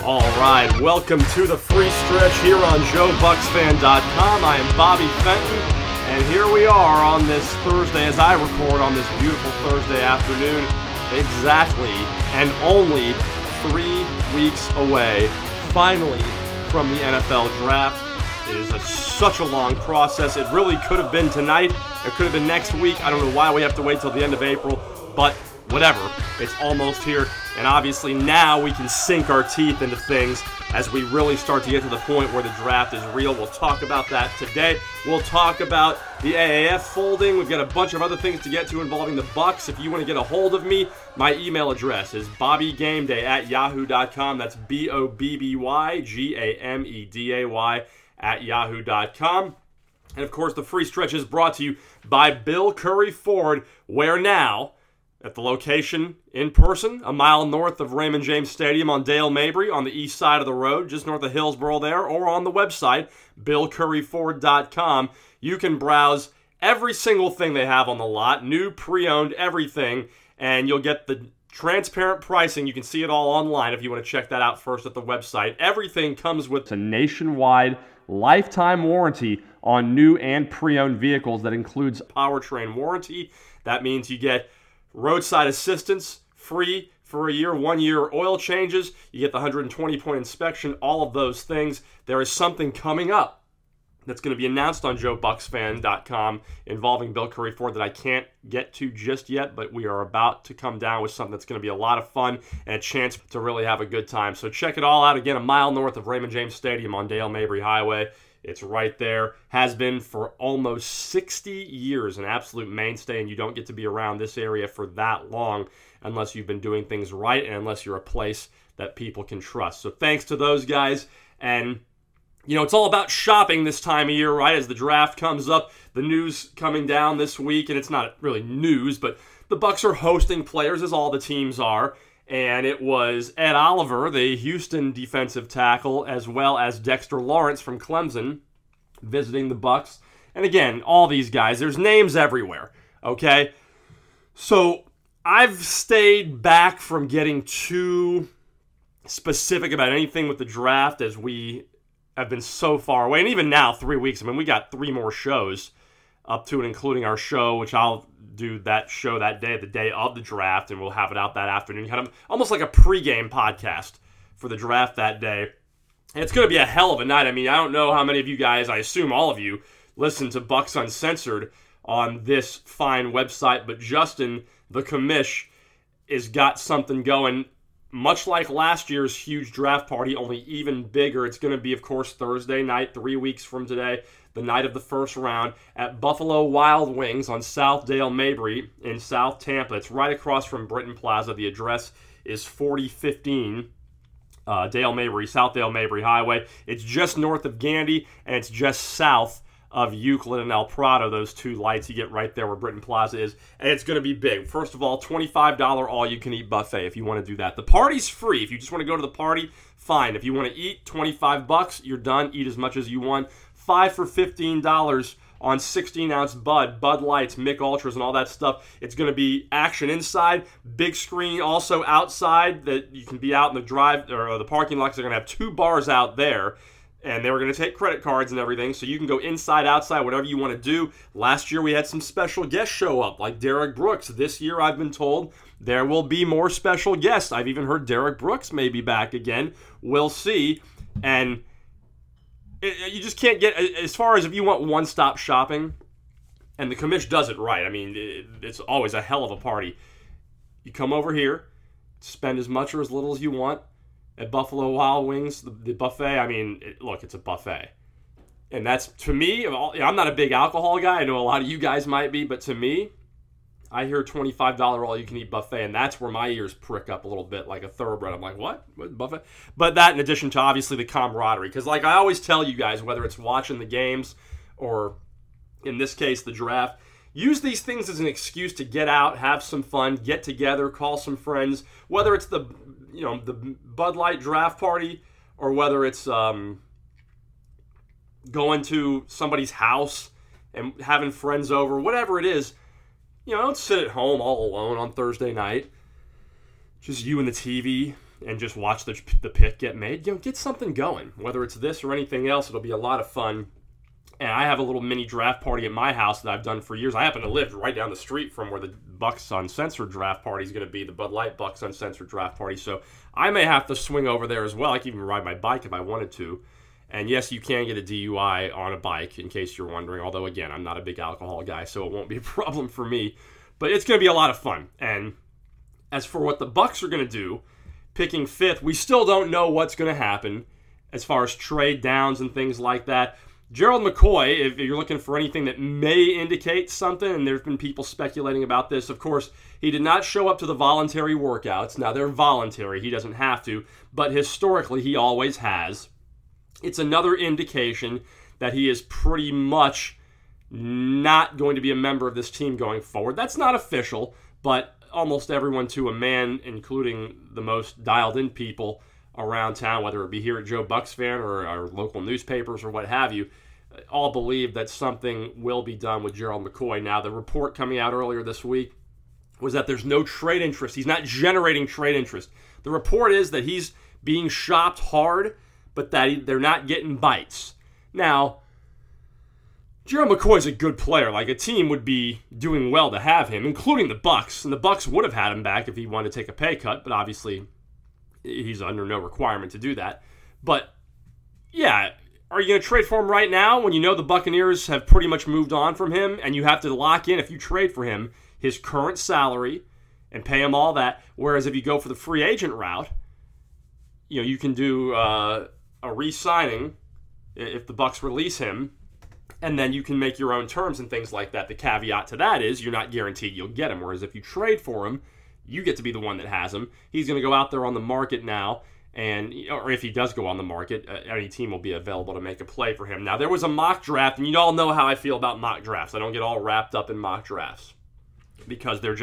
All right, welcome to the free stretch here on JoeBucksFan.com. I am Bobby Fenton, and here we are on this Thursday as I record on this beautiful Thursday afternoon, exactly and only 3 weeks away, finally, from the NFL Draft. It is such a long process. It really could have been tonight. It could have been next week. I don't know why we have to wait till the end of April, but whatever. It's almost here, and obviously now we can sink our teeth into things as we really start to get to the point where the draft is real. We'll talk about that today. We'll talk about the AAF folding. We've got a bunch of other things to get to involving the Bucs. If you want to get a hold of me, my email address is bobbygameday@yahoo.com. That's BOBBYGAMEDAY@yahoo.com. And of course, the free stretch is brought to you by Bill Curry Ford, where now, at the location in person, a mile north of Raymond James Stadium on Dale Mabry on the east side of the road, just north of Hillsboro there, or on the website, BillCurryFord.com. You can browse every single thing they have on the lot, new, pre-owned, everything, and you'll get the transparent pricing. You can see it all online if you want to check that out first at the website. Everything comes with a nationwide lifetime warranty on new and pre-owned vehicles that includes powertrain warranty. That means you get roadside assistance, free for a year, 1 year oil changes. You get the 120-point inspection, all of those things. There is something coming up that's going to be announced on JoeBucksFan.com involving Bill Curry Ford that I can't get to just yet, but we are about to come down with something that's going to be a lot of fun and a chance to really have a good time. So check it all out. Again, a mile north of Raymond James Stadium on Dale Mabry Highway. It's right there, has been for almost 60 years, an absolute mainstay, and you don't get to be around this area for that long unless you've been doing things right and unless you're a place that people can trust. So thanks to those guys, and you know, it's all about shopping this time of year, right? As the draft comes up, the news coming down this week, and it's not really news, but the Bucs are hosting players, as all the teams are. And it was Ed Oliver, the Houston defensive tackle, as well as Dexter Lawrence from Clemson, visiting the Bucs. And again, all these guys, there's names everywhere, okay? So I've stayed back from getting too specific about anything with the draft as we have been so far away. And even now, 3 weeks, I mean, we got 3 more shows up to and including our show, which I'll do that show that day, the day of the draft, and we'll have it out that afternoon. Kind of almost like a pregame podcast for the draft that day. And it's going to be a hell of a night. I mean, I don't know how many of you guys, I assume all of you, listen to Bucs Uncensored on this fine website, but Justin, the commish, has got something going, much like last year's huge draft party, only even bigger. It's going to be, of course, Thursday night, 3 weeks from today, the night of the first round, at Buffalo Wild Wings on South Dale Mabry in South Tampa. It's right across from Britton Plaza. The address is 4015 Dale Mabry, South Dale Mabry Highway. It's just north of Gandy, and it's just south of Euclid and El Prado, those two lights you get right there where Britton Plaza is. And it's going to be big. First of all, $25 all-you-can-eat buffet if you want to do that. The party's free. If you just want to go to the party, fine. If you want to eat, $25, you're done. Eat as much as you want. 5 for $15 on 16-ounce Bud Lights, Mick Ultras, and all that stuff. It's going to be action inside, big screen also outside that you can be out in the drive or the parking lot. They're going to have 2 bars out there, and they were going to take credit cards and everything, so you can go inside, outside, whatever you want to do. Last year we had some special guests show up, like Derek Brooks. This year I've been told there will be more special guests. I've even heard Derek Brooks may be back again. We'll see. And you just can't get, as far as if you want one-stop shopping, and the commish does it right. I mean, it's always a hell of a party. You come over here, spend as much or as little as you want at Buffalo Wild Wings, the buffet. I mean, look, it's a buffet. And that's, to me, I'm not a big alcohol guy. I know a lot of you guys might be, but to me, I hear $25 all-you-can-eat buffet, and that's where my ears prick up a little bit like a thoroughbred. I'm like, what? What buffet? But that in addition to, obviously, the camaraderie. Because like I always tell you guys, whether it's watching the games or, in this case, the draft, use these things as an excuse to get out, have some fun, get together, call some friends. Whether it's the Bud Light draft party or whether it's going to somebody's house and having friends over, whatever it is. Don't sit at home all alone on Thursday night. Just you and the TV, and just watch the pick get made. Get something going. Whether it's this or anything else, it'll be a lot of fun. And I have a little mini draft party at my house that I've done for years. I happen to live right down the street from where the Bucks Uncensored draft party is going to be, the Bud Light Bucks Uncensored draft party. So I may have to swing over there as well. I can even ride my bike if I wanted to. And yes, you can get a DUI on a bike, in case you're wondering. Although, again, I'm not a big alcohol guy, so it won't be a problem for me. But it's going to be a lot of fun. And as for what the Bucks are going to do, picking 5th, we still don't know what's going to happen as far as trade downs and things like that. Gerald McCoy, if you're looking for anything that may indicate something, and there's been people speculating about this, of course, he did not show up to the voluntary workouts. Now, they're voluntary. He doesn't have to, but historically, he always has. It's another indication that he is pretty much not going to be a member of this team going forward. That's not official, but almost everyone to a man, including the most dialed-in people around town, whether it be here at Joe Bucks Fan or our local newspapers or what have you, all believe that something will be done with Gerald McCoy. Now, the report coming out earlier this week was that there's no trade interest. He's not generating trade interest. The report is that he's being shopped hard, but that they're not getting bites. Now, Gerald McCoy's a good player. Like, a team would be doing well to have him, including the Bucks. And the Bucks would have had him back if he wanted to take a pay cut, but obviously he's under no requirement to do that. But, yeah, are you going to trade for him right now when you know the Buccaneers have pretty much moved on from him, and you have to lock in, if you trade for him, his current salary and pay him all that? Whereas if you go for the free agent route, you can do a re-signing if the Bucks release him, and then you can make your own terms and things like that. The caveat to that is you're not guaranteed you'll get him, whereas if you trade for him, you get to be the one that has him. He's going to go out there on the market now, or if he does go on the market, any team will be available to make a play for him. Now, there was a mock draft, and you all know how I feel about mock drafts. I don't get all wrapped up in mock drafts because they're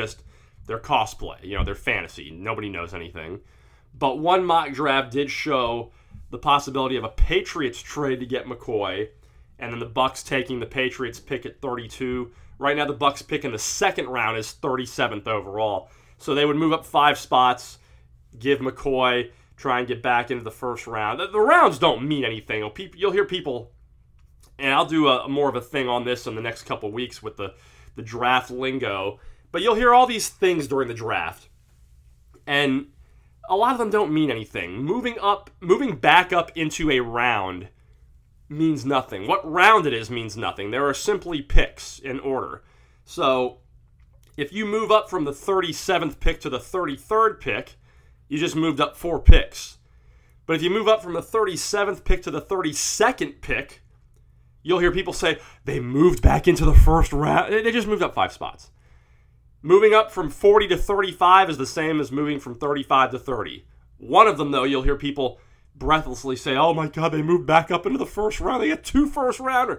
cosplay. They're fantasy. Nobody knows anything. But one mock draft did show the possibility of a Patriots trade to get McCoy, and then the Bucks taking the Patriots pick at 32. Right now, the Bucks pick in the second round is 37th overall. So they would move up 5 spots, give McCoy, try and get back into the first round. The rounds don't mean anything. You'll hear people, and I'll do more of a thing on this in the next couple of weeks with the draft lingo, but you'll hear all these things during the draft, and a lot of them don't mean anything. Moving back up into a round means nothing. What round it is means nothing. There are simply picks in order. So if you move up from the 37th pick to the 33rd pick, you just moved up 4 picks. But if you move up from the 37th pick to the 32nd pick, you'll hear people say, they moved back into the first round. They just moved up 5 spots. Moving up from 40 to 35 is the same as moving from 35 to 30. One of them, though, you'll hear people breathlessly say, oh my God, they moved back up into the first round. They got 2 first-rounders.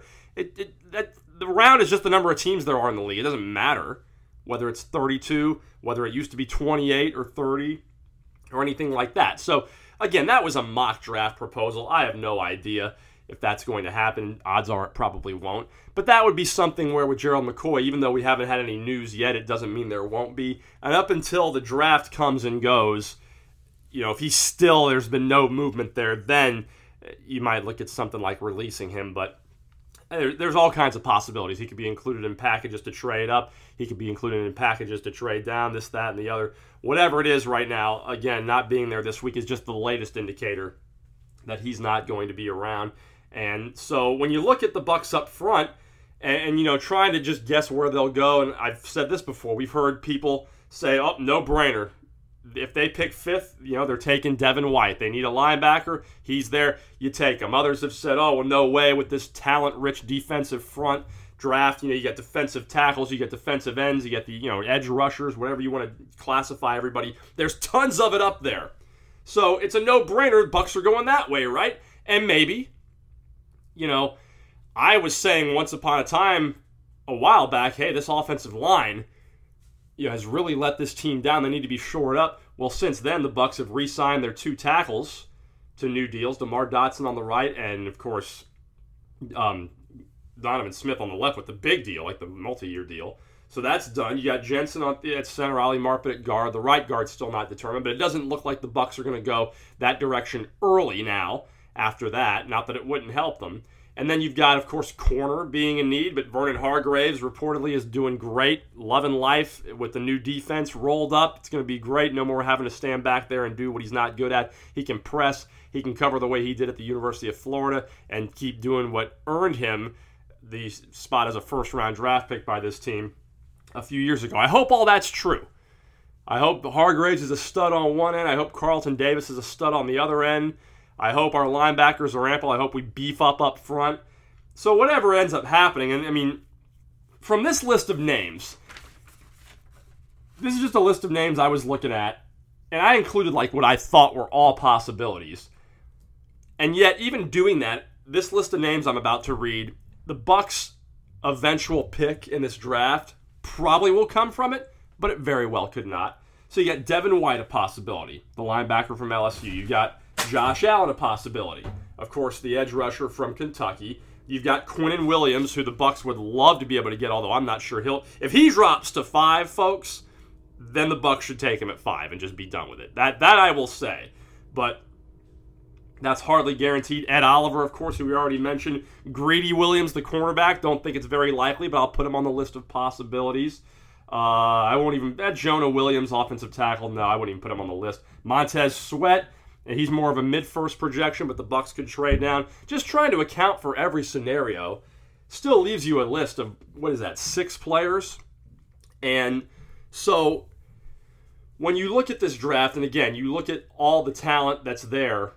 The round is just the number of teams there are in the league. It doesn't matter whether it's 32, whether it used to be 28 or 30, or anything like that. So, again, that was a mock draft proposal. I have no idea if that's going to happen. Odds are it probably won't. But that would be something where with Gerald McCoy, even though we haven't had any news yet, it doesn't mean there won't be. And up until the draft comes and goes, if there's been no movement there, then you might look at something like releasing him. But there's all kinds of possibilities. He could be included in packages to trade up. He could be included in packages to trade down, this, that, and the other. Whatever it is right now, again, not being there this week is just the latest indicator that he's not going to be around. And so when you look at the Bucks up front and trying to just guess where they'll go, and I've said this before, we've heard people say, oh, no-brainer. If they pick 5th, they're taking Devin White. They need a linebacker. He's there. You take him. Others have said, oh, well, no way with this talent-rich defensive front draft. You get defensive tackles, you get defensive ends, you get the edge rushers, whatever you want to classify everybody. There's tons of it up there. So it's a no-brainer. Bucks are going that way, right? And maybe, I was saying once upon a time a while back, hey, this offensive line has really let this team down. They need to be shored up. Well, since then, the Bucks have re-signed their 2 tackles to new deals. DeMar Dotson on the right, and of course, Donovan Smith on the left with the big deal, like the multi-year deal. So that's done. You got Jensen at center, Ali Marpet at guard. The right guard's still not determined, but it doesn't look like the Bucks are going to go that direction early now after that. Not that it wouldn't help them. And then you've got, of course, corner being in need, but Vernon Hargreaves reportedly is doing great, loving life with the new defense rolled up. It's going to be great. No more having to stand back there and do what he's not good at. He can press. He can cover the way he did at the University of Florida and keep doing what earned him the spot as a first-round draft pick by this team a few years ago. I hope all that's true. I hope Hargreaves is a stud on one end. I hope Carlton Davis is a stud on the other end. I hope our linebackers are ample. I hope we beef up front. So whatever ends up happening, and I mean, from this list of names, this is just a list of names I was looking at, and I included like what I thought were all possibilities. And yet, even doing that, this list of names I'm about to read, the Bucks' eventual pick in this draft probably will come from it, but it very well could not. So you got Devin White, a possibility, the linebacker from LSU. You got Josh Allen, a possibility. Of course, the edge rusher from Kentucky. You've got Quinnen Williams, who the Bucks would love to be able to get, although I'm not sure if he drops to 5, folks, then the Bucks should take him at 5 and just be done with it. That I will say. But that's hardly guaranteed. Ed Oliver, of course, who we already mentioned. Greedy Williams, the cornerback. Don't think it's very likely, but I'll put him on the list of possibilities. I won't even... Jonah Williams, offensive tackle. No, I wouldn't even put him on the list. Montez Sweat. He's more of a mid-first projection, but the Bucks could trade down. Just trying to account for every scenario still leaves you a list of, 6 players? And so when you look at this draft, and again, you look at all the talent that's there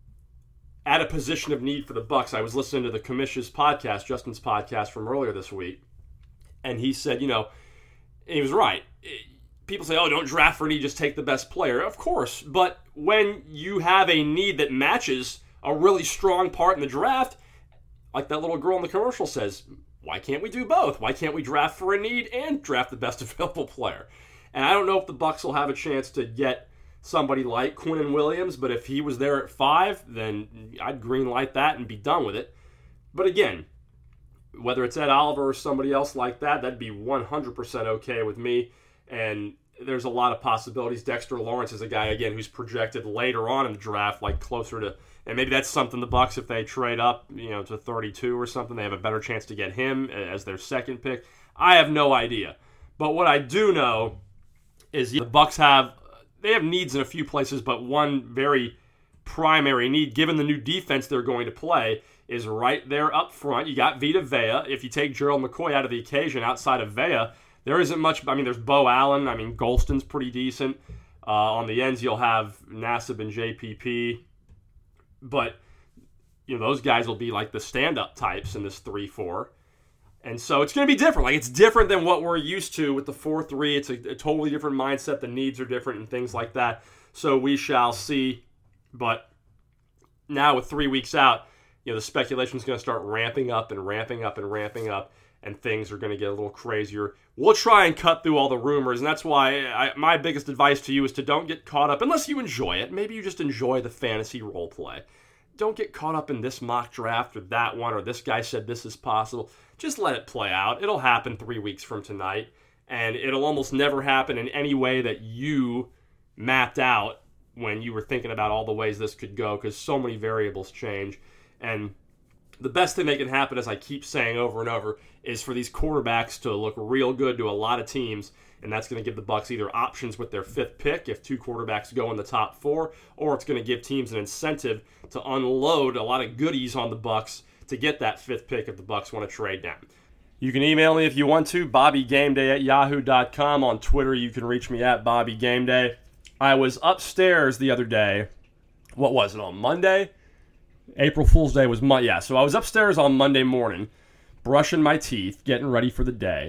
at a position of need for the Bucks. I was listening to the Commission's podcast, Justin's podcast from earlier this week, and he said, and he was right. People say, oh, don't draft for need, just take the best player. Of course, but when you have a need that matches a really strong part in the draft, like that little girl in the commercial says, why can't we do both? Why can't we draft for a need and draft the best available player? And I don't know if the Bucks will have a chance to get somebody like Quinnen Williams, but if he was there at 5, then I'd green light that and be done with it. But again, whether it's Ed Oliver or somebody else like that, that'd be 100% okay with me. And there's a lot of possibilities. Dexter Lawrence is a guy, again, who's projected later on in the draft, like closer to, and maybe that's something the Bucks, if they trade up, to 32 or something, they have a better chance to get him as their second pick. I have no idea. But what I do know is the Bucks have needs in a few places, but one very primary need, given the new defense they're going to play, is right there up front. You got Vita Vea. If you take Gerald McCoy out of the equation, outside of Vea, there isn't much. I mean, there's Bo Allen. Golston's pretty decent. On the ends, you'll have Nassib and JPP. But, those guys will be like the stand-up types in this 3-4. And so it's going to be different. Like, it's different than what we're used to with the 4-3. It's a totally different mindset. The needs are different and things like that. So we shall see. But now with 3 weeks out, the speculation is going to start ramping up and ramping up and ramping up. And things are going to get a little crazier. We'll try and cut through all the rumors, and that's why my biggest advice to you is to don't get caught up, unless you enjoy it. Maybe you just enjoy the fantasy role play. Don't get caught up in this mock draft or that one, or this guy said this is possible. Just let it play out. It'll happen 3 weeks from tonight, and it'll almost never happen in any way that you mapped out when you were thinking about all the ways this could go, because so many variables change. And the best thing that can happen, as I keep saying over and over, is for these quarterbacks to look real good to a lot of teams, and that's going to give the Bucks either options with their 5th pick if 2 quarterbacks go in the top 4, or it's going to give teams an incentive to unload a lot of goodies on the Bucks to get that 5th pick if the Bucks want to trade down. You can email me if you want to, BobbyGameday@yahoo.com. On Twitter, you can reach me at BobbyGameday. I was upstairs the other day. What was it, on Monday? April Fool's Day was Monday. Yeah, so I was upstairs on Monday morning, brushing my teeth, getting ready for the day.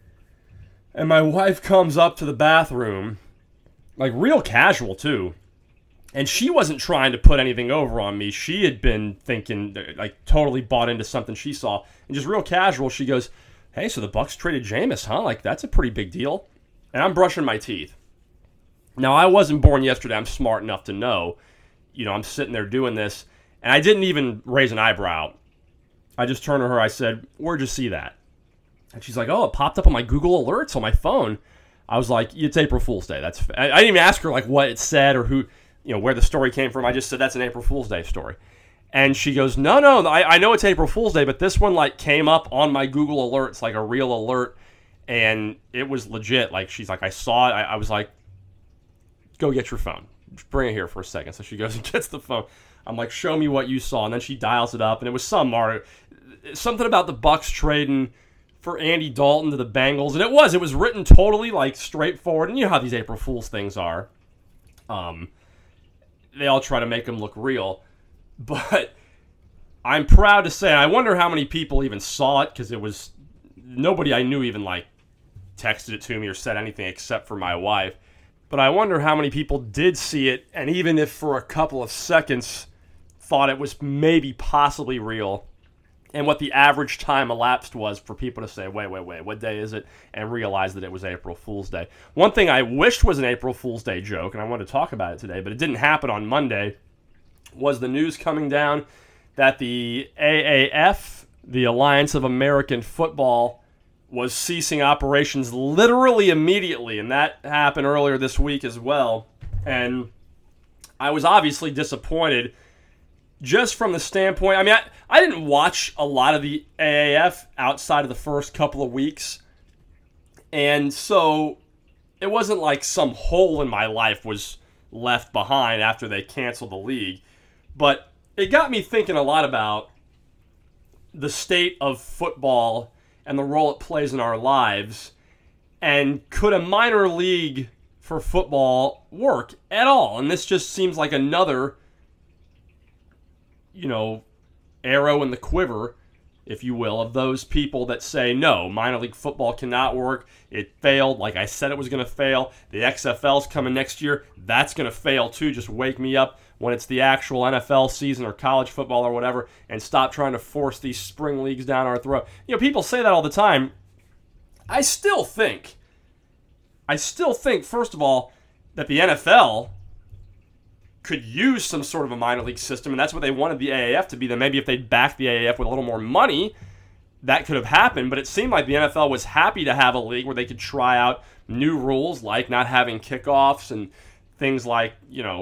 And my wife comes up to the bathroom, like real casual too. And she wasn't trying to put anything over on me. She had been thinking, like totally bought into something she saw. And just real casual, she goes, hey, so the Bucks traded Jameis, huh? Like, that's a pretty big deal. And I'm brushing my teeth. Now, I wasn't born yesterday. I'm smart enough to know. I'm sitting there doing this. And I didn't even raise an eyebrow. I just turned to her. I said, where'd you see that? And she's like, oh, it popped up on my Google Alerts on my phone. I was like, it's April Fool's Day. I didn't even ask her like what it said or who, where the story came from. I just said that's an April Fool's Day story. And she goes, no, I know it's April Fool's Day, but this one like came up on my Google Alerts, like a real alert, and it was legit. Like she's like, I saw it. I was like, go get your phone. Bring it here for a second. So she goes and gets the phone. I'm like, show me what you saw. And then she dials it up, and it was something about the Bucks trading for Andy Dalton to the Bengals, and it was written totally like straightforward. And you know how these April Fool's things are. They all try to make them look real. But I'm proud to say, I wonder how many people even saw it, because it was nobody I knew even like texted it to me or said anything except for my wife. But I wonder how many people did see it, and even if for a couple of seconds thought it was maybe possibly real, and what the average time elapsed was for people to say, wait, what day is it? And realize that it was April Fool's Day. One thing I wished was an April Fool's Day joke, and I wanted to talk about it today, but it didn't happen on Monday, was the news coming down that the AAF, the Alliance of American Football, was ceasing operations literally immediately, and that happened earlier this week as well. And I was obviously disappointed just from the standpoint, I mean, I didn't watch a lot of the AAF outside of the first couple of weeks, and so it wasn't like some hole in my life was left behind after they canceled the league. But it got me thinking a lot about the state of football and the role it plays in our lives. And could a minor league for football work at all? And this just seems like another, arrow in the quiver, if you will, of those people that say, no, minor league football cannot work. It failed like I said it was going to fail. The XFL's coming next year. That's going to fail too. Just wake me up when it's the actual NFL season or college football or whatever, and stop trying to force these spring leagues down our throat. People say that all the time. I still think, first of all, that the NFL could use some sort of a minor league system, and that's what they wanted the AAF to be. Then maybe if they'd backed the AAF with a little more money, that could have happened. But it seemed like the NFL was happy to have a league where they could try out new rules, like not having kickoffs and things like,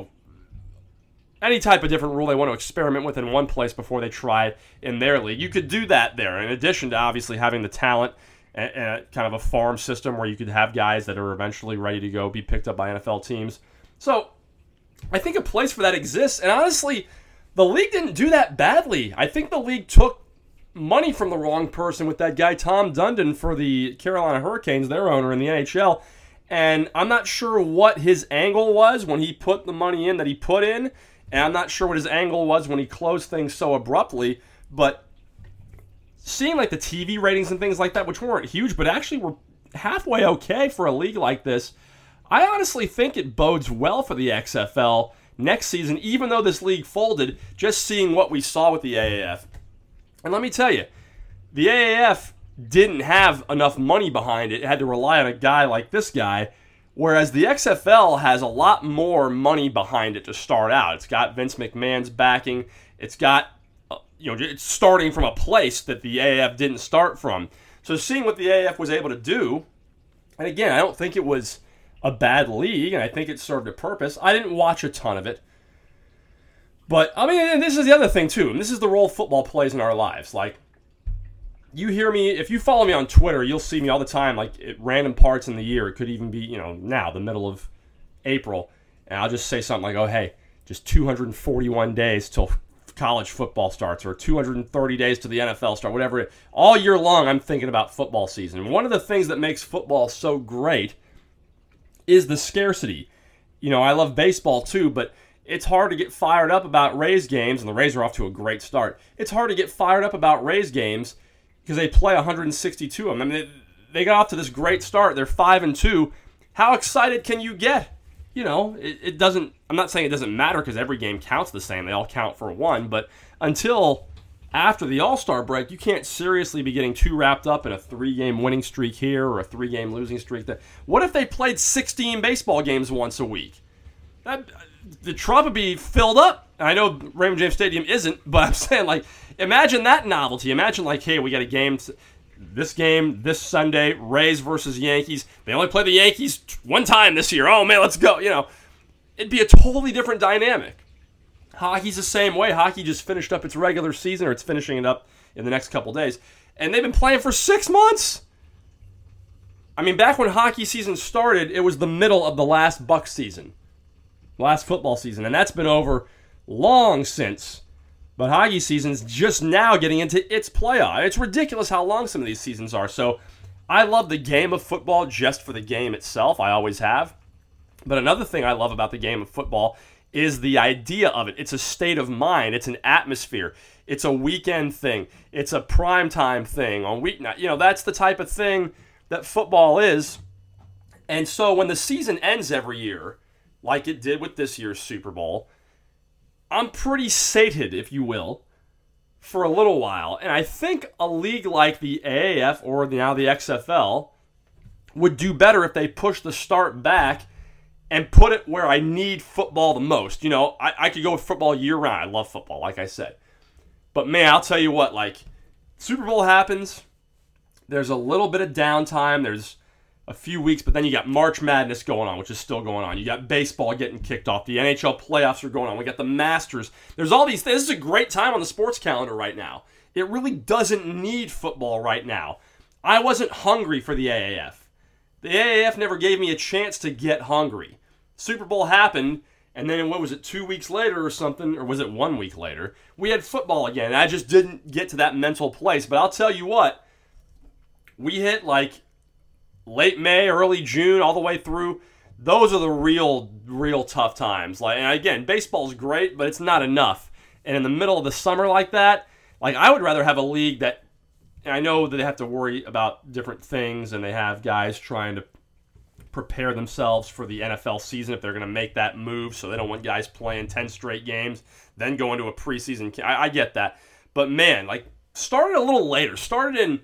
any type of different rule they want to experiment with in one place before they try it in their league. You could do that there, in addition to obviously having the talent and kind of a farm system where you could have guys that are eventually ready to go be picked up by NFL teams. So I think a place for that exists, and honestly, the league didn't do that badly. I think the league took money from the wrong person with that guy Tom Dundon for the Carolina Hurricanes, their owner in the NHL, and I'm not sure what his angle was when he put the money in that he put in, and I'm not sure what his angle was when he closed things so abruptly, but seeing like the TV ratings and things like that, which weren't huge, but actually were halfway okay for a league like this, I honestly think it bodes well for the XFL next season, even though this league folded, just seeing what we saw with the AAF. And let me tell you, the AAF didn't have enough money behind it. It had to rely on a guy like this guy, whereas the XFL has a lot more money behind it to start out. It's got Vince McMahon's backing. It's got, it's starting from a place that the AAF didn't start from. So seeing what the AAF was able to do, and again, I don't think it was a bad league, and I think it served a purpose. I didn't watch a ton of it. But, I mean, and this is the other thing, too, and this is the role football plays in our lives. Like, you hear me, if you follow me on Twitter, you'll see me all the time, like, at random parts in the year. It could even be, now, the middle of April, and I'll just say something like, oh, hey, just 241 days till college football starts, or 230 days to the NFL start, whatever it is. All year long, I'm thinking about football season. And one of the things that makes football so great is the scarcity. I love baseball too, but it's hard to get fired up about Rays games, and the Rays are off to a great start. It's hard to get fired up about Rays games because they play 162 of them. I mean, they got off to this great start. They're 5-2. How excited can you get? It doesn't, I'm not saying it doesn't matter because every game counts the same. They all count for one, but until after the All-Star break, you can't seriously be getting too wrapped up in a 3-game winning streak here or a 3-game losing streak there. What if they played 16 baseball games once a week? The Trump would be filled up. I know Raymond James Stadium isn't, but I'm saying, like, imagine that novelty. Imagine, like, hey, we got a game this game this Sunday, Rays versus Yankees. They only play the Yankees one time this year. Oh, man, let's go. It'd be a totally different dynamic. Hockey's the same way. Hockey just finished up its regular season, or it's finishing it up in the next couple days. And they've been playing for 6 months. I mean, back when hockey season started, it was the middle of the last Bucs season. Last football season. And that's been over long since. But hockey season's just now getting into its playoff. It's ridiculous how long some of these seasons are. So I love the game of football just for the game itself. I always have. But another thing I love about the game of football is the idea of it. It's a state of mind. It's an atmosphere. It's a weekend thing. It's a primetime thing on weeknight. That's the type of thing that football is. And so when the season ends every year, like it did with this year's Super Bowl, I'm pretty sated, if you will, for a little while. And I think a league like the AAF or now the XFL would do better if they push the start back and put it where I need football the most. I could go with football year-round. I love football, like I said. But, man, I'll tell you what, Super Bowl happens. There's a little bit of downtime. There's a few weeks, but then you got March Madness going on, which is still going on. You got baseball getting kicked off. The NHL playoffs are going on. We got the Masters. There's all these things. This is a great time on the sports calendar right now. It really doesn't need football right now. I wasn't hungry for the AAF. The AAF never gave me a chance to get hungry. Super Bowl happened, and then, 2 weeks later or something, or was it 1 week later, we had football again. And I just didn't get to that mental place. But I'll tell you what, we hit late May, early June, all the way through. Those are the real tough times. And again, baseball's great, but it's not enough. And in the middle of the summer like that, I would rather have a league that, and I know that they have to worry about different things, and they have guys trying to prepare themselves for the NFL season if they're going to make that move, so they don't want guys playing 10 straight games, then go into a preseason. I get that. But, man, start it a little later. Start it in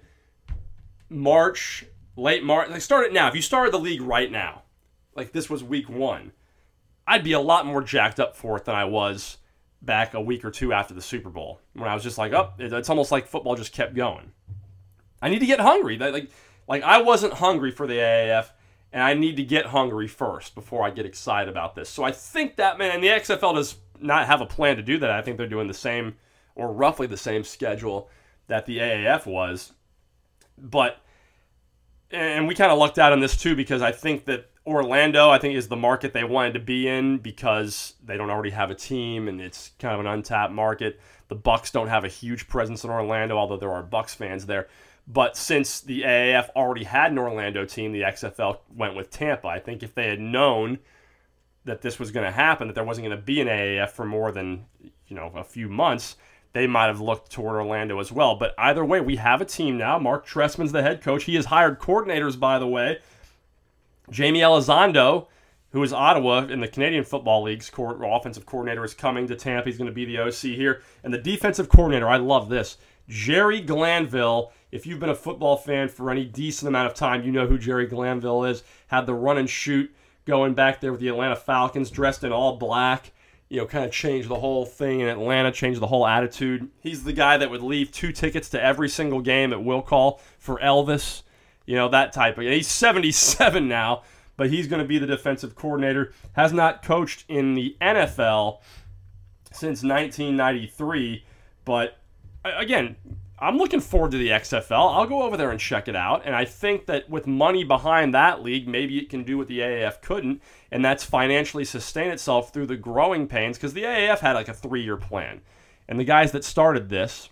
March, late March. Start it now. If you started the league right now, this was week 1, I'd be a lot more jacked up for it than I was back a week or two after the Super Bowl, when I was just it's almost like football just kept going. I need to get hungry. I wasn't hungry for the AAF, and I need to get hungry first before I get excited about this. So I think that, man, and the XFL does not have a plan to do that. I think they're doing the same, or roughly the same schedule that the AAF was. But, and we kind of lucked out on this too, because I think that Orlando, is the market they wanted to be in, because they don't already have a team, and it's kind of an untapped market. The Bucs don't have a huge presence in Orlando, although there are Bucs fans there. But since the AAF already had an Orlando team, the XFL went with Tampa. I think if they had known that this was going to happen, that there wasn't going to be an AAF for more than a few months, they might have looked toward Orlando as well. But either way, we have a team now. Mark Trestman's the head coach. He has hired coordinators, by the way. Jamie Elizondo, who is Ottawa in the Canadian Football League's offensive coordinator, is coming to Tampa. He's going to be the OC here. And the defensive coordinator, I love this, Jerry Glanville. If you've been a football fan for any decent amount of time, you know who Jerry Glanville is. Had the run and shoot going back there with the Atlanta Falcons, dressed in all black. Kind of changed the whole thing in Atlanta, changed the whole attitude. He's the guy that would leave 2 tickets to every single game at will call for Elvis. That type of. He's 77 now, but he's going to be the defensive coordinator. Has not coached in the NFL since 1993, but again, I'm looking forward to the XFL. I'll go over there and check it out. And I think that with money behind that league, maybe it can do what the AAF couldn't, and that's financially sustain itself through the growing pains, because the AAF had a 3-year plan. And the guys that started this,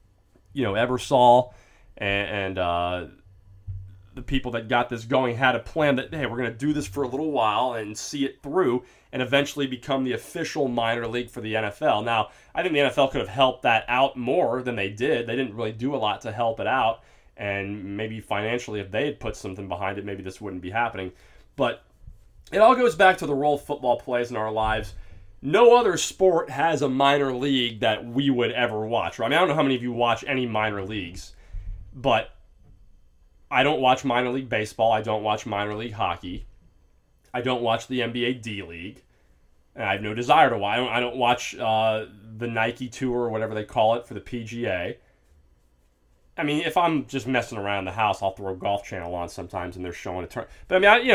Ebersol and the people that got this going had a plan that, hey, we're going to do this for a little while and see it through and eventually become the official minor league for the NFL. Now, I think the NFL could have helped that out more than they did. They didn't really do a lot to help it out, and maybe financially, if they had put something behind it, maybe this wouldn't be happening. But it all goes back to the role football plays in our lives. No other sport has a minor league that we would ever watch. I don't know how many of you watch any minor leagues, but I don't watch minor league baseball. I don't watch minor league hockey. I don't watch the NBA D-League. And I have no desire to watch. I don't watch the Nike Tour or whatever they call it for the PGA. I mean, if I'm just messing around the house, I'll throw Golf Channel on sometimes, and they're showing a turn. But I mean,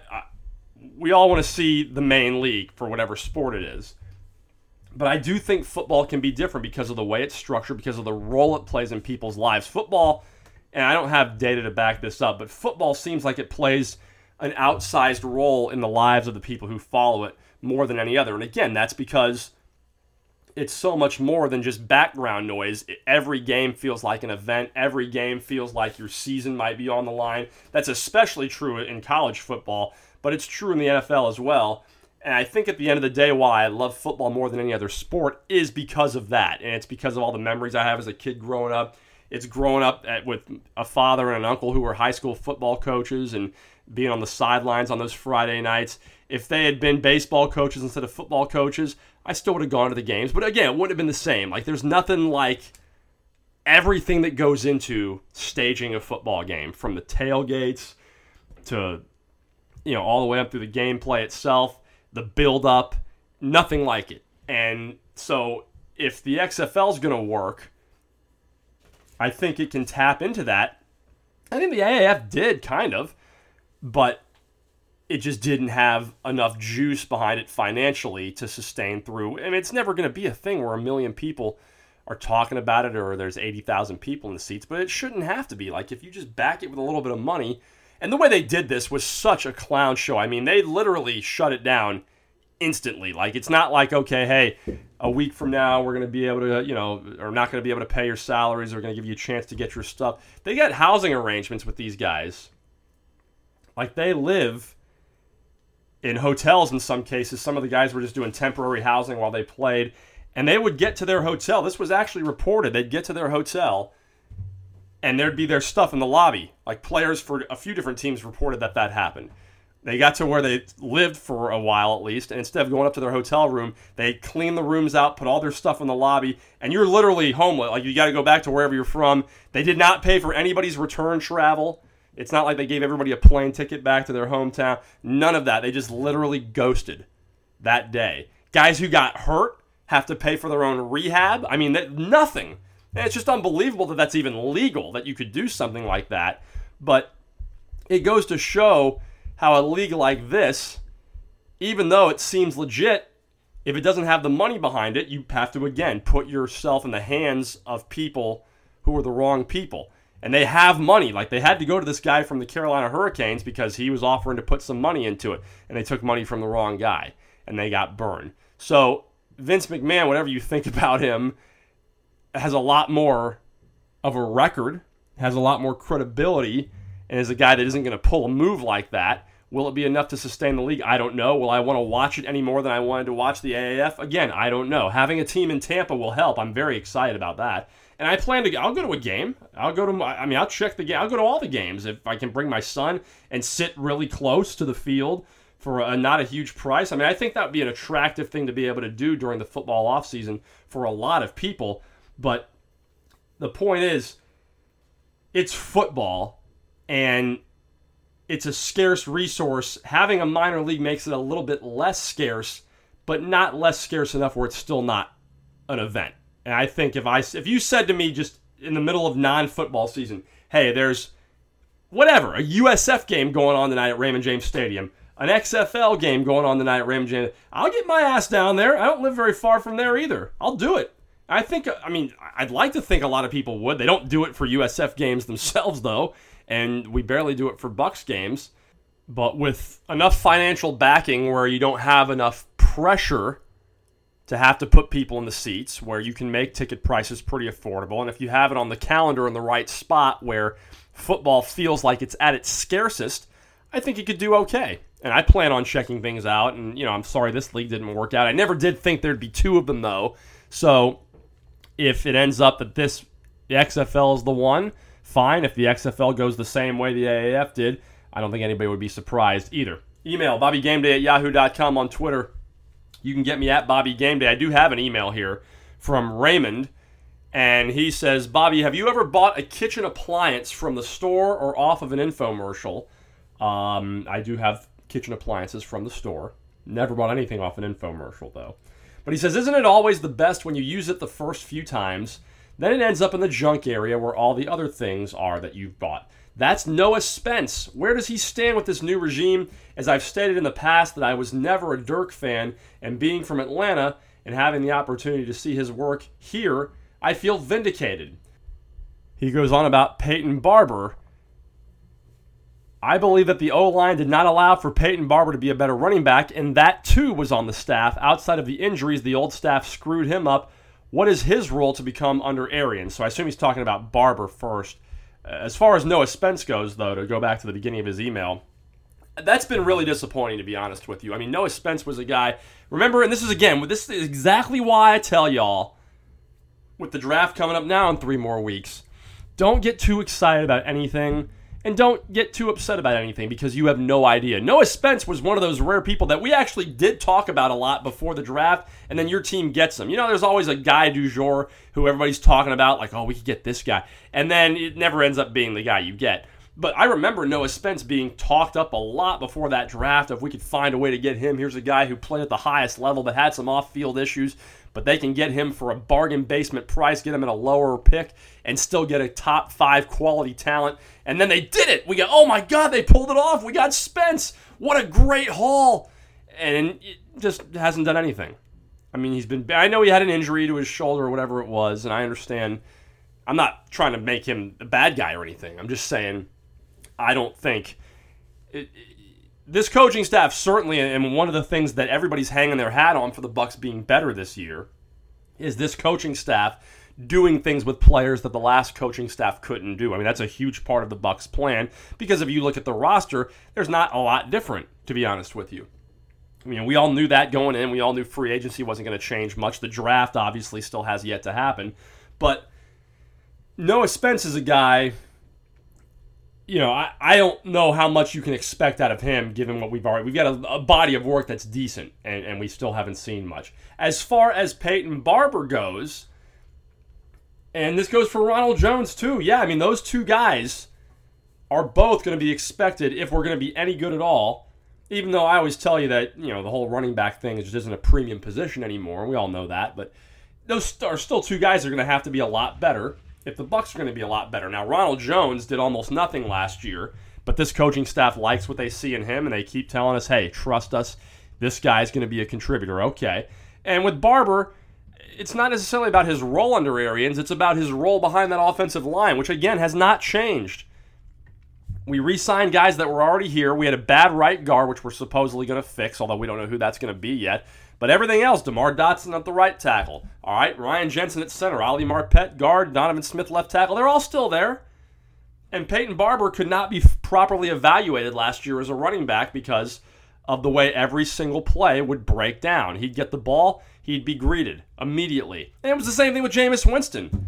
we all want to see the main league for whatever sport it is. But I do think football can be different because of the way it's structured, because of the role it plays in people's lives. Football, and I don't have data to back this up, but football seems like it plays an outsized role in the lives of the people who follow it more than any other. And again, that's because it's so much more than just background noise. Every game feels like an event. Every game feels like your season might be on the line. That's especially true in college football, but it's true in the NFL as well. And I think at the end of the day, why I love football more than any other sport is because of that. And it's because of all the memories I have as a kid growing up. It's growing up with a father and an uncle who were high school football coaches and being on the sidelines on those Friday nights. If they had been baseball coaches instead of football coaches, I still would have gone to the games. But again, it wouldn't have been the same. Like, there's nothing like everything that goes into staging a football game, from the tailgates to, all the way up through the gameplay itself, the build-up, nothing like it. And so if the XFL is going to work, I think it can tap into that. I think the AAF did, kind of, but it just didn't have enough juice behind it financially to sustain through. And it's never going to be a thing where 1 million people are talking about it or there's 80,000 people in the seats, but it shouldn't have to be. Like, if you just back it with a little bit of money. And the way they did this was such a clown show. I mean, they literally shut it down instantly. Like, it's not like, okay, hey, a week from now we're going to be able to, or not going to be able to pay your salaries. We're going to give you a chance to get your stuff. They got housing arrangements with these guys. Like, they live in hotels in some cases. Some of the guys were just doing temporary housing while they played. And they would get to their hotel. This was actually reported. They'd get to their hotel, and there'd be their stuff in the lobby. Like, players for a few different teams reported that happened. They got to where they lived for a while at least, and instead of going up to their hotel room, they cleaned the rooms out, put all their stuff in the lobby, and you're literally homeless. Like, you got to go back to wherever you're from. They did not pay for anybody's return travel. It's not like they gave everybody a plane ticket back to their hometown. None of that. They just literally ghosted that day. Guys who got hurt have to pay for their own rehab. I mean, nothing. And it's just unbelievable that that's even legal, that you could do something like that. But it goes to show how a league like this, even though it seems legit, if it doesn't have the money behind it, you have to, again, put yourself in the hands of people who are the wrong people. And they have money. Like, they had to go to this guy from the Carolina Hurricanes because he was offering to put some money into it. And they took money from the wrong guy. And they got burned. So Vince McMahon, whatever you think about him, has a lot more of a record, has a lot more credibility, and is a guy that isn't going to pull a move like that. Will it be enough to sustain the league? I don't know. Will I want to watch it any more than I wanted to watch the AAF? Again, I don't know. Having a team in Tampa will help. I'm very excited about that. And I plan to, I'll go to a game. I'll check the game. I'll go to all the games if I can bring my son and sit really close to the field for not a huge price. I mean, I think that would be an attractive thing to be able to do during the football offseason for a lot of people. But the point is, it's football, and it's a scarce resource. Having a minor league makes it a little bit less scarce, but not less scarce enough where it's still not an event. And I think if you said to me just in the middle of non-football season, hey, there's whatever, a USF game going on tonight at Raymond James Stadium, an XFL game going on tonight at Raymond James, I'll get my ass down there. I don't live very far from there either. I'll do it. I'd like to think a lot of people would. They don't do it for USF games themselves, though, and we barely do it for Bucs games. But with enough financial backing where you don't have enough pressure to have to put people in the seats, where you can make ticket prices pretty affordable, and if you have it on the calendar in the right spot where football feels like it's at its scarcest, I think it could do okay. And I plan on checking things out, and, I'm sorry this league didn't work out. I never did think there'd be two of them, though. So if it ends up that the XFL is the one, fine. If the XFL goes the same way the AAF did, I don't think anybody would be surprised either. Email BobbyGameday@yahoo.com, on Twitter. You can get me at BobbyGameday. I do have an email here from Raymond, and he says, Bobby, have you ever bought a kitchen appliance from the store or off of an infomercial? I do have kitchen appliances from the store. Never bought anything off an infomercial, though. But he says, isn't it always the best when you use it the first few times? Then it ends up in the junk area where all the other things are that you've bought. That's Noah Spence. Where does he stand with this new regime? As I've stated in the past that I was never a Dirk fan, and being from Atlanta and having the opportunity to see his work here, I feel vindicated. He goes on about Peyton Barber. I believe that the O-line did not allow for Peyton Barber to be a better running back, and that too was on the staff. Outside of the injuries, the old staff screwed him up. What is his role to become under Arians? So I assume he's talking about Barber first. As far as Noah Spence goes, though, to go back to the beginning of his email, that's been really disappointing, to be honest with you. I mean, Noah Spence was a guy, remember, and this is exactly why I tell y'all, with the draft coming up now in 3 more weeks, don't get too excited about anything, and don't get too upset about anything, because you have no idea. Noah Spence was one of those rare people that we actually did talk about a lot before the draft, and then your team gets him. You know, there's always a guy du jour who everybody's talking about, like, oh, we could get this guy, and then it never ends up being the guy you get. But I remember Noah Spence being talked up a lot before that draft. If we could find a way to get him, here's a guy who played at the highest level but had some off-field issues, but they can get him for a bargain basement price, get him at a lower pick, and still get a top 5 quality talent. And then they did it. We go, oh my God, they pulled it off. We got Spence. What a great haul. And it just hasn't done anything. I mean, I know he had an injury to his shoulder or whatever it was, and I understand. I'm not trying to make him a bad guy or anything. I'm just saying, I don't think this coaching staff certainly, and one of the things that everybody's hanging their hat on for the Bucs being better this year, is this coaching staff doing things with players that the last coaching staff couldn't do. I mean, that's a huge part of the Bucs plan, because if you look at the roster, there's not a lot different, to be honest with you. I mean, we all knew that going in. We all knew free agency wasn't going to change much. The draft obviously still has yet to happen. But Noah Spence is a guy, you know, I don't know how much you can expect out of him given what we've got a body of work that's decent, and we still haven't seen much. As far as Peyton Barber goes, and this goes for Ronald Jones too, yeah, I mean, those two guys are both going to be expected, if we're going to be any good at all, even though I always tell you that, you know, the whole running back thing just isn't a premium position anymore. We all know that, but those are still two guys that are going to have to be a lot better if the Bucs are going to be a lot better. Now, Ronald Jones did almost nothing last year, but this coaching staff likes what they see in him, and they keep telling us, hey, trust us, this guy's going to be a contributor. Okay. And with Barber, it's not necessarily about his role under Arians, it's about his role behind that offensive line, which, again, has not changed. We re-signed guys that were already here. We had a bad right guard, which we're supposedly going to fix, although we don't know who that's going to be yet. But everything else, DeMar Dotson at the right tackle. All right, Ryan Jensen at center. Ali Marpet, guard. Donovan Smith, left tackle. They're all still there. And Peyton Barber could not be properly evaluated last year as a running back because of the way every single play would break down. He'd get the ball, he'd be greeted immediately. And it was the same thing with Jameis Winston.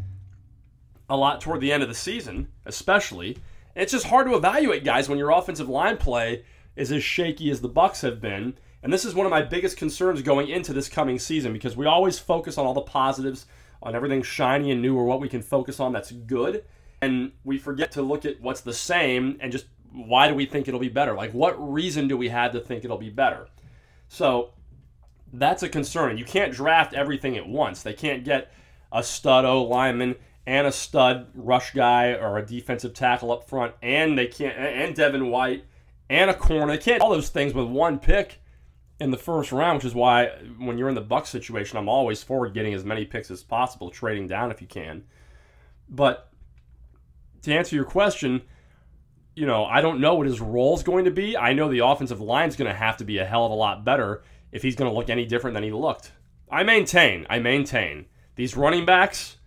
A lot toward the end of the season, especially. And it's just hard to evaluate guys when your offensive line play is as shaky as the Bucs have been. And this is one of my biggest concerns going into this coming season, because we always focus on all the positives, on everything shiny and new, or what we can focus on that's good. And we forget to look at what's the same and just why do we think it'll be better? Like, what reason do we have to think it'll be better? So that's a concern. You can't draft everything at once. They can't get a stud O-lineman and a stud rush guy or a defensive tackle up front, and they can't, and Devin White and a corner. They can't do all those things with one pick in the first round, which is why when you're in the Bucs situation, I'm always for getting as many picks as possible, trading down if you can. But to answer your question, you know, I don't know what his role is going to be. I know the offensive line is going to have to be a hell of a lot better if he's going to look any different than he looked. I maintain. These running backs,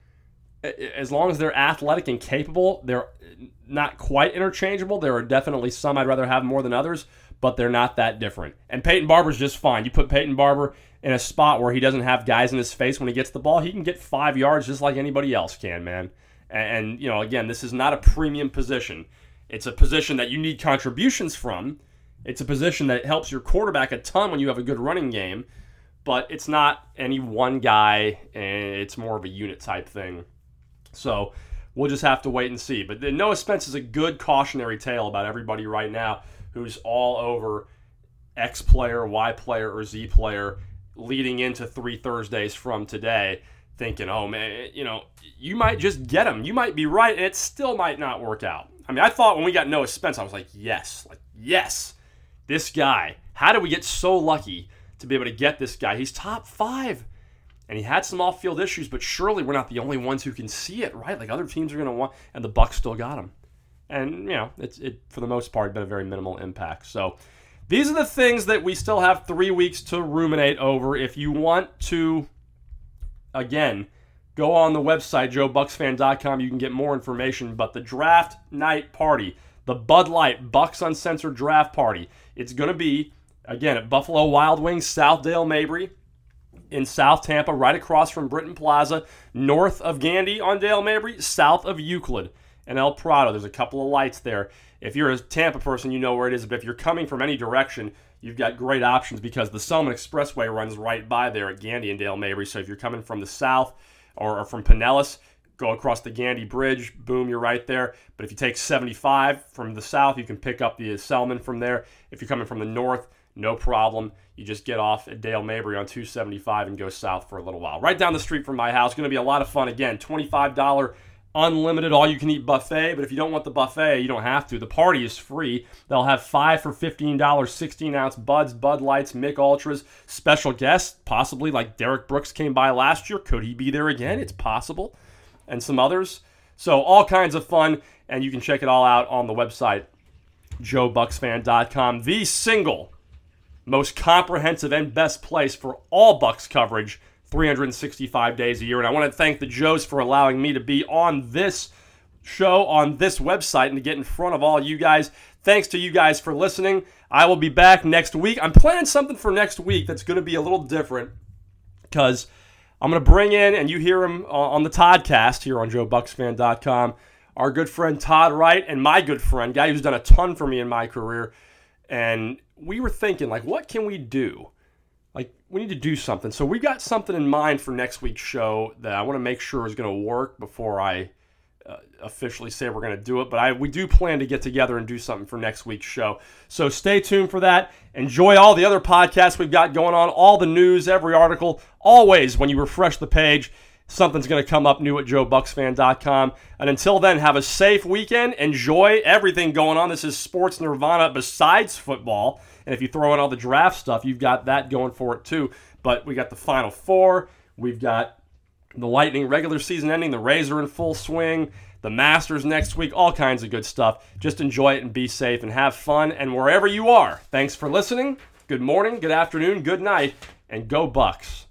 as long as they're athletic and capable, they're not quite interchangeable. There are definitely some I'd rather have more than others, but they're not that different. And Peyton Barber's just fine. You put Peyton Barber in a spot where he doesn't have guys in his face when he gets the ball, he can get 5 yards just like anybody else can, man. And you know, again, this is not a premium position. It's a position that you need contributions from. It's a position that helps your quarterback a ton when you have a good running game, but it's not any one guy, and it's more of a unit type thing. So we'll just have to wait and see. But Noah Spence is a good cautionary tale about everybody right now who's all over X player, Y player, or Z player leading into 3 Thursdays from today, thinking, oh man, you might just get him. You might be right, and it still might not work out. I mean, I thought when we got Noah Spence, I was like, yes, this guy. How did we get so lucky to be able to get this guy? He's top 5. And he had some off-field issues, but surely we're not the only ones who can see it, right? Like other teams are going to want, and the Bucs still got him. And, it's for the most part been a very minimal impact. So these are the things that we still have 3 weeks to ruminate over. If you want to, again, go on the website, joebucksfan.com. You can get more information. But the draft night party, the Bud Light Bucs Uncensored Draft Party, it's going to be, again, at Buffalo Wild Wings, South Dale Mabry, in South Tampa, right across from Britton Plaza, north of Gandy on Dale Mabry, south of Euclid and El Prado. There's a couple of lights there. If you're a Tampa person, you know where it is. But if you're coming from any direction, you've got great options because the Selman Expressway runs right by there at Gandy and Dale Mabry. So if you're coming from the south or from Pinellas, go across the Gandy Bridge, boom, you're right there. But if you take 75 from the south, you can pick up the Selman from there. If you're coming from the north, no problem. You just get off at Dale Mabry on 275 and go south for a little while. Right down the street from my house. Going to be a lot of fun. Again, $25 unlimited all-you-can-eat buffet. But if you don't want the buffet, you don't have to. The party is free. They'll have 5 for $15, 16-ounce Buds, Bud Lights, Mick Ultras. Special guests, possibly like Derek Brooks came by last year. Could he be there again? It's possible. And some others. So all kinds of fun. And you can check it all out on the website, joebucksfan.com. The single most comprehensive and best place for all Bucs coverage 365 days a year. And I want to thank the Joes for allowing me to be on this show, on this website, and to get in front of all you guys. Thanks to you guys for listening. I will be back next week. I'm planning something for next week that's going to be a little different because I'm going to bring in, and you hear him on the Toddcast here on joebucksfan.com, our good friend Todd Wright and my good friend, guy who's done a ton for me in my career. And we were thinking, like, what can we do? Like, we need to do something. So we got something in mind for next week's show that I want to make sure is going to work before I officially say we're going to do it. But we do plan to get together and do something for next week's show. So stay tuned for that. Enjoy all the other podcasts we've got going on, all the news, every article. Always, when you refresh the page, something's going to come up new at joebucksfan.com. And until then, have a safe weekend. Enjoy everything going on. This is sports nirvana besides football. And if you throw in all the draft stuff, you've got that going for it too. But we got the Final Four. We've got the Lightning regular season ending. The Rays are in full swing. The Masters next week. All kinds of good stuff. Just enjoy it and be safe and have fun. And wherever you are, thanks for listening. Good morning, good afternoon, good night, and go Bucs.